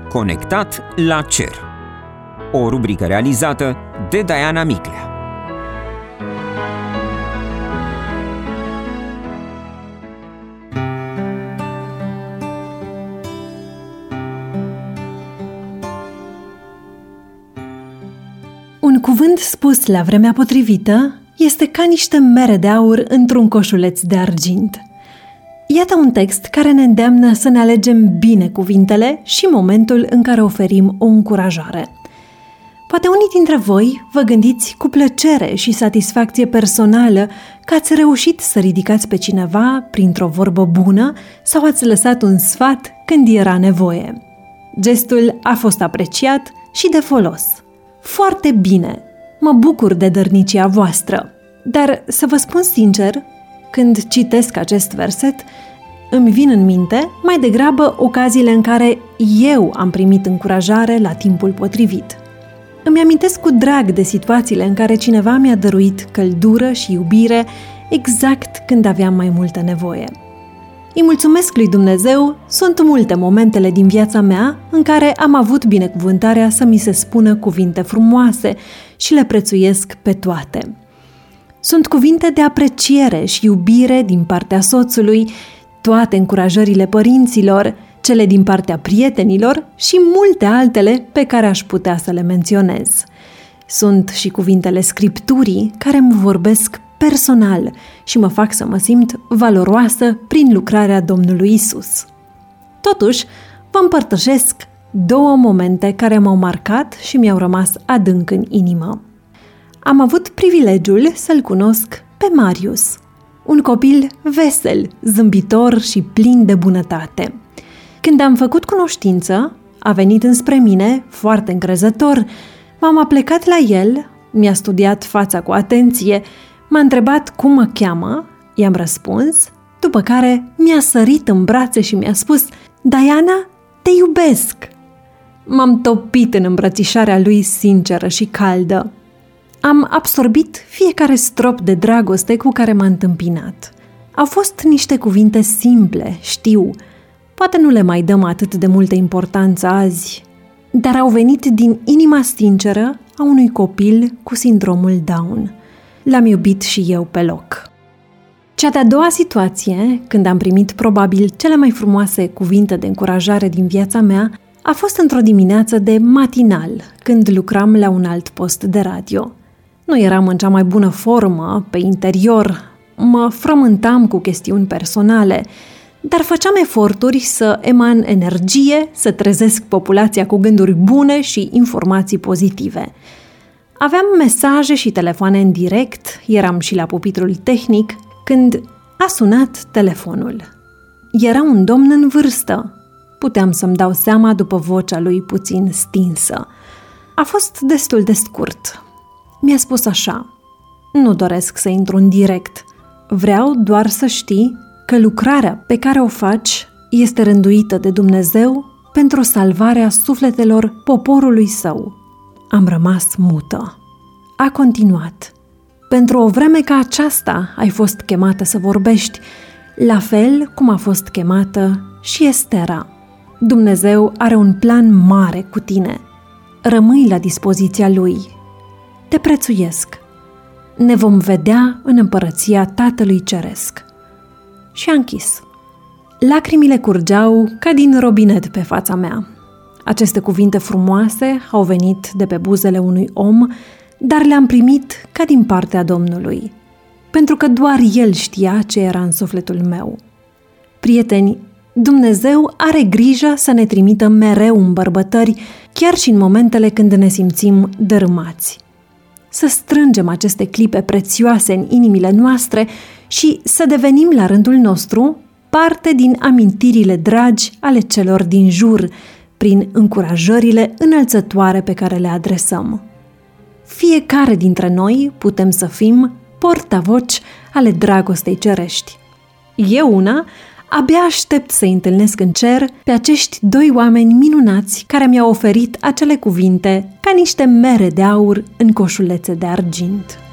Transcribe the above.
Conectat la cer. O rubrică realizată de Diana Miclea. Un cuvânt spus la vremea potrivită este ca niște mere de aur într-un coșuleț de argint. Iată un text care ne îndeamnă să ne alegem bine cuvintele și momentul în care oferim o încurajare. Poate unii dintre voi vă gândiți cu plăcere și satisfacție personală că ați reușit să ridicați pe cineva printr-o vorbă bună sau ați lăsat un sfat când era nevoie. Gestul a fost apreciat și de folos. Foarte bine! Mă bucur de dărnicia voastră. Dar să vă spun sincer, când citesc acest verset, îmi vin în minte mai degrabă ocaziile în care eu am primit încurajare la timpul potrivit. Îmi amintesc cu drag de situațiile în care cineva mi-a dăruit căldură și iubire exact când aveam mai multă nevoie. Îi mulțumesc lui Dumnezeu, sunt multe momentele din viața mea în care am avut binecuvântarea să mi se spună cuvinte frumoase și le prețuiesc pe toate. Sunt cuvinte de apreciere și iubire din partea soțului, toate încurajările părinților, cele din partea prietenilor și multe altele pe care aș putea să le menționez. Sunt și cuvintele Scripturii care îmi vorbesc personal și mă fac să mă simt valoroasă prin lucrarea Domnului Isus. Totuși, vă împărtășesc 2 momente care m-au marcat și mi-au rămas adânc în inimă. Am avut privilegiul să-l cunosc pe Marius, un copil vesel, zâmbitor și plin de bunătate. Când am făcut cunoștință, a venit înspre mine, foarte încrezător, m-am aplecat la el, mi-a studiat fața cu atenție, m-a întrebat cum mă cheamă, i-am răspuns, după care mi-a sărit în brațe și mi-a spus: „Diana, te iubesc!” M-am topit în îmbrățișarea lui sinceră și caldă. Am absorbit fiecare strop de dragoste cu care m-a întâmpinat. Au fost niște cuvinte simple, știu, poate nu le mai dăm atât de multă importanță azi, dar au venit din inima sinceră a unui copil cu sindromul Down. L-am iubit și eu pe loc. Cea de-a doua situație, când am primit probabil cele mai frumoase cuvinte de încurajare din viața mea, a fost într-o dimineață de matinal, când lucram la un alt post de radio. Nu eram în cea mai bună formă, pe interior, mă frământam cu chestiuni personale, dar făceam eforturi să eman energie, să trezesc populația cu gânduri bune și informații pozitive. Aveam mesaje și telefoane în direct, eram și la pupitrul tehnic, când a sunat telefonul. Era un domn în vârstă. Puteam să-mi dau seama după vocea lui puțin stinsă. A fost destul de scurt. Mi-a spus așa: „Nu doresc să intru în direct. Vreau doar să știi că lucrarea pe care o faci este rânduită de Dumnezeu pentru salvarea sufletelor poporului său.” Am rămas mută. A continuat: „Pentru o vreme ca aceasta ai fost chemată să vorbești, la fel cum a fost chemată și Estera. Dumnezeu are un plan mare cu tine. Rămâi la dispoziția Lui. Te prețuiesc. Ne vom vedea în împărăția Tatălui Ceresc.” Și a închis. Lacrimile curgeau ca din robinet pe fața mea. Aceste cuvinte frumoase au venit de pe buzele unui om, dar le-am primit ca din partea Domnului, pentru că doar El știa ce era în sufletul meu. Prieteni, Dumnezeu are grijă să ne trimită mereu îmbărbătări, chiar și în momentele când ne simțim dărâmați. Să strângem aceste clipe prețioase în inimile noastre și să devenim la rândul nostru parte din amintirile dragi ale celor din jur, prin încurajările înălțătoare pe care le adresăm. Fiecare dintre noi putem să fim portavoci ale dragostei cerești. Eu una abia aștept să-i întâlnesc în cer pe acești 2 oameni minunați care mi-au oferit acele cuvinte ca niște mere de aur în coșulețe de argint.